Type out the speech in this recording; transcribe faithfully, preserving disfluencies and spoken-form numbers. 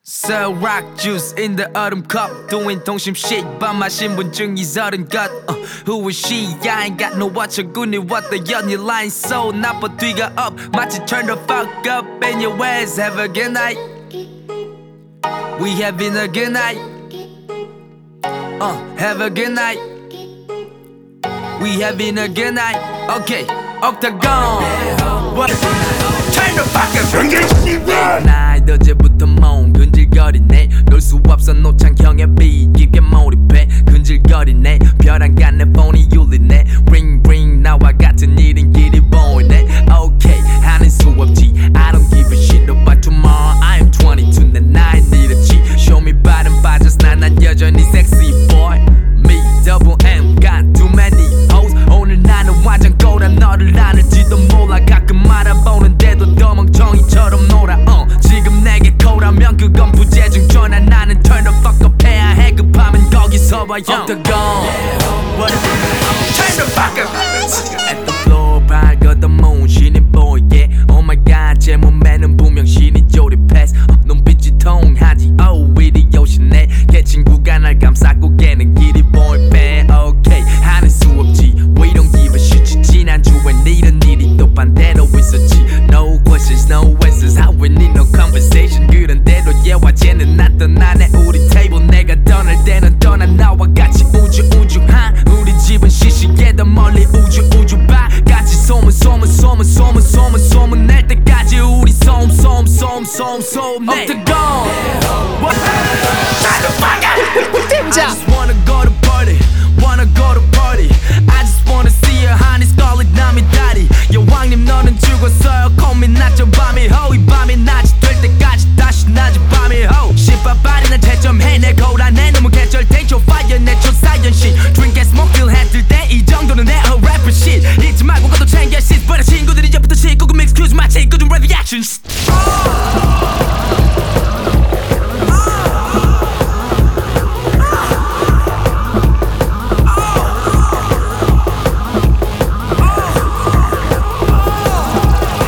Sell rock juice in the autumn cup. Doing 동심 shit 밤마 신분증이 서른 것. uh, Who is she? I ain't got no 어처구니 what the 연이 line so 나빠 뒤가 up 마치 turn the fuck up in your ass. Have a good night. We having a good night. Uh, have a good night. We having a good night. Okay, octagon. What? Turn the fuck up. 나이 어제부터 멍 근질거리네. 놀 수 없어 노창형의 beat 이게 몰입해. 근질거리네. 별 안 간 내 폰이 울리네. Ring ring 나와 같은 일인 길이 보이네. Okay 하는 수 없지. I don't give a shit about tomorrow. I am twenty-two 내 나이 느렸지. Show me bottom 빠졌으나 난 여전히 sexy boy. Me double M got too many hoes. 오늘 나는 완전 꼬라 너를 아는지도 몰라. 가끔 알아보는데도 더 멍청이처럼 놀아. uh. 지금 내게 콜하면 그건 부재중 전화. 나는 turn the fuck up 해야 해. 급하면 거기서 봐 형. Octagon What? Turn the fuck up. At the floor 밝았던 moon 신이 보이게. Oh my god 제 몸에는 분명 신이 조립했어. uh, 눈빛이 통하지 oh 이리 요신해. 개친구가 날 감싸고 걔는 길이 보이네. Okay 하는 수 없지. We don't give a shit. 지난주엔 이런 일이 또 반대로 있었지. No questions no answers. How we need no conversation. 그런데도 yeah 화제는 난 떠나네. 우리 테이블 내가 떠날 때는 떠나 나와 같이 우주 우주한. 우리 집은 시시해 더 멀리 우주 우주 봐. 같이 소문 소문 소문 소문 소문 소문 낼 때까지 우리 소음 소음 소음 소음 소음 내 Octagon What? Shut the fuck up. I just wanna go to party wanna go to party. I just wanna see a honey scarlet 남이 다리. 여왕님 너는 죽었어요 고민 낮죠 밤이 허위 밤.